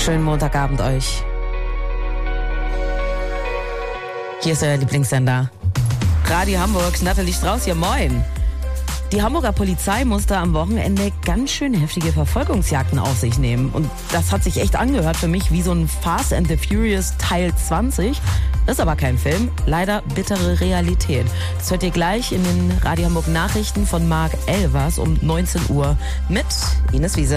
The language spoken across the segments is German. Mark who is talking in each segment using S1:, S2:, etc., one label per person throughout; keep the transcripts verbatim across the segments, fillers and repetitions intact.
S1: Schönen Montagabend euch. Hier ist euer Lieblingssender. Radio Hamburg, Nathalie Strauß hier, moin. Die Hamburger Polizei musste am Wochenende ganz schön heftige Verfolgungsjagden auf sich nehmen. Und das hat sich echt angehört für mich wie so ein Fast and the Furious Teil zwanzig. Ist aber kein Film, leider bittere Realität. Das hört ihr gleich in den Radio Hamburg Nachrichten von Marc Elvers um neunzehn Uhr mit Ines Wiese.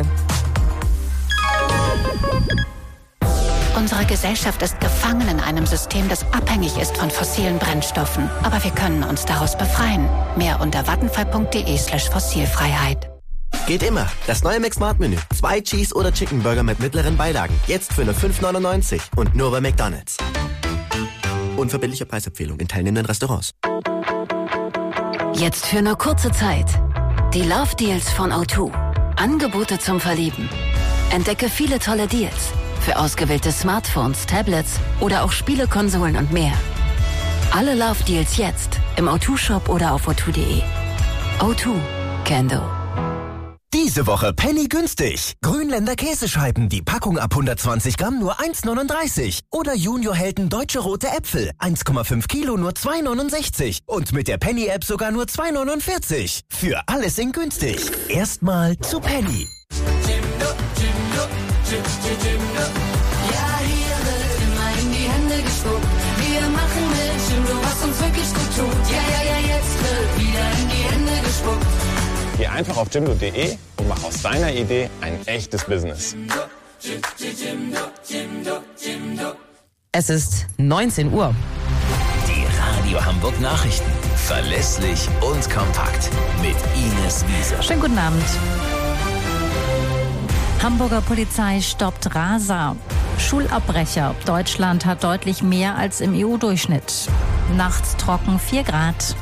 S2: Unsere Gesellschaft ist gefangen in einem System, das abhängig ist von fossilen Brennstoffen. Aber wir können uns daraus befreien. Mehr unter vattenfall.de slash Fossilfreiheit.
S3: Geht immer. Das neue McSmart-Menü. Zwei Cheese- oder Chicken-Burger mit mittleren Beilagen. Jetzt für nur fünf neunundneunzig und nur bei McDonald's. Unverbindliche Preisempfehlung in teilnehmenden Restaurants.
S2: Jetzt für nur kurze Zeit. Die Love Deals von O zwei. Angebote zum Verlieben. Entdecke viele tolle Deals. Für ausgewählte Smartphones, Tablets oder auch Spielekonsolen und mehr. Alle Love Deals jetzt im O zwei Shop oder auf o zwei punkt de. O zwei can do.
S4: Diese Woche Penny günstig. Grünländer Käsescheiben, die Packung ab hundertzwanzig Gramm nur eins neununddreißig. Oder Junior-Helden Deutsche Rote Äpfel, eins Komma fünf Kilo nur zwei neunundsechzig. Und mit der Penny-App sogar nur zwei neunundvierzig. Für alles in günstig. Erstmal zu Penny.
S5: Ja, hier wird immer in die Hände gespuckt. Wir machen mit Jimdo, was uns wirklich gut tut. Ja, ja, ja, jetzt wird wieder in die Hände gespuckt.
S6: Geh einfach auf jimdo punkt de und mach aus deiner Idee ein echtes Business.
S1: Es ist neunzehn Uhr.
S4: Die Radio Hamburg Nachrichten. Verlässlich und kompakt. Mit Ines Wiese.
S7: Schönen guten Abend. Hamburger Polizei stoppt Raser. Schulabbrecher. Deutschland hat deutlich mehr als im E U-Durchschnitt. Nachts trocken vier Grad.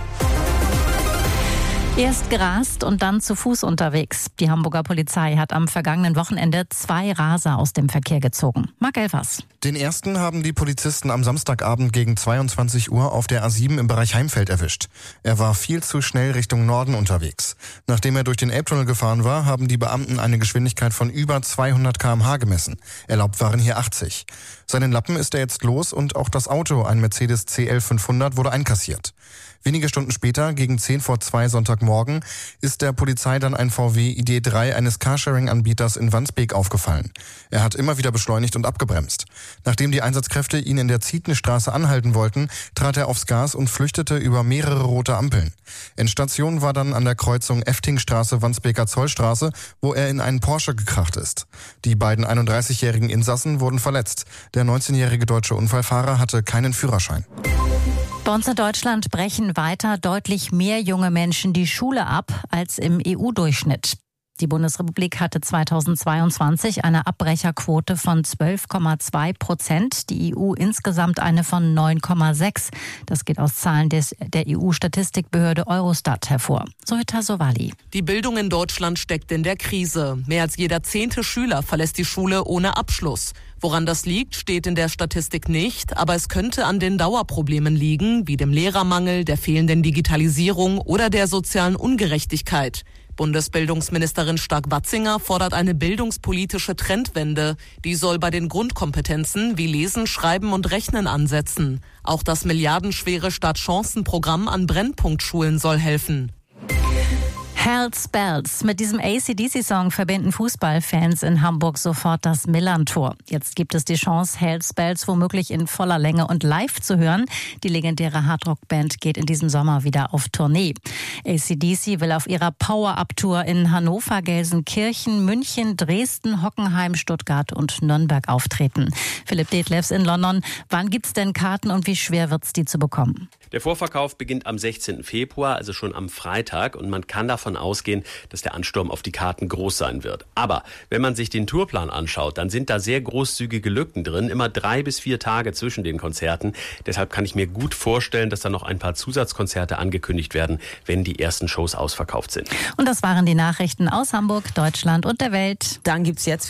S7: Erst gerast und dann zu Fuß unterwegs. Die Hamburger Polizei hat am vergangenen Wochenende zwei Raser aus dem Verkehr gezogen. Marc Elvers.
S8: Den ersten haben die Polizisten am Samstagabend gegen zweiundzwanzig Uhr auf der A sieben im Bereich Heimfeld erwischt. Er war viel zu schnell Richtung Norden unterwegs. Nachdem er durch den Elbtunnel gefahren war, haben die Beamten eine Geschwindigkeit von über zweihundert Kilometer pro Stunde gemessen. Erlaubt waren hier achtzig. Seinen Lappen ist er jetzt los und auch das Auto, ein Mercedes C L fünfhundert, wurde einkassiert. Wenige Stunden später, gegen zehn vor zwei Sonntagmorgen, ist der Polizei dann ein V W I D drei eines Carsharing-Anbieters in Wandsbek aufgefallen. Er hat immer wieder beschleunigt und abgebremst. Nachdem die Einsatzkräfte ihn in der Ziethenstraße anhalten wollten, trat er aufs Gas und flüchtete über mehrere rote Ampeln. Endstation war dann an der Kreuzung Eftingstraße-Wandsbeker Zollstraße, wo er in einen Porsche gekracht ist. Die beiden einunddreißigjährigen Insassen wurden verletzt. Der neunzehnjährige deutsche Unfallfahrer hatte keinen Führerschein.
S7: Bei uns in Deutschland brechen weiter deutlich mehr junge Menschen die Schule ab als im E U-Durchschnitt. Die Bundesrepublik hatte zweitausendzweiundzwanzig eine Abbrecherquote von zwölf Komma zwei Prozent, die E U insgesamt eine von neun Komma sechs. Das geht aus Zahlen des, der E U-Statistikbehörde Eurostat hervor. Zohita Sowali.
S9: Die Bildung in Deutschland steckt in der Krise. Mehr als jeder zehnte Schüler verlässt die Schule ohne Abschluss. Woran das liegt, steht in der Statistik nicht, aber es könnte an den Dauerproblemen liegen, wie dem Lehrermangel, der fehlenden Digitalisierung oder der sozialen Ungerechtigkeit. Bundesbildungsministerin Stark-Watzinger fordert eine bildungspolitische Trendwende. Die soll bei den Grundkompetenzen wie Lesen, Schreiben und Rechnen ansetzen. Auch das milliardenschwere Start-Chancen-Programm an Brennpunktschulen soll helfen.
S7: Hells Bells. Mit diesem A C D C-Song verbinden Fußballfans in Hamburg sofort das Millern-Tor. Jetzt gibt es die Chance, Hells Bells womöglich in voller Länge und live zu hören. Die legendäre Hardrock-Band geht in diesem Sommer wieder auf Tournee. A C D C will auf ihrer Power-Up-Tour in Hannover, Gelsenkirchen, München, Dresden, Hockenheim, Stuttgart und Nürnberg auftreten. Philipp Detlefs in London. Wann gibt's denn Karten und wie schwer wird's, die zu bekommen?
S10: Der Vorverkauf beginnt am sechzehnten Februar, also schon am Freitag, und man kann davon ausgehen, dass der Ansturm auf die Karten groß sein wird. Aber wenn man sich den Tourplan anschaut, dann sind da sehr großzügige Lücken drin, immer drei bis vier Tage zwischen den Konzerten. Deshalb kann ich mir gut vorstellen, dass da noch ein paar Zusatzkonzerte angekündigt werden, wenn die ersten Shows ausverkauft sind.
S7: Und das waren die Nachrichten aus Hamburg, Deutschland und der Welt.
S1: Dann gibt's jetzt für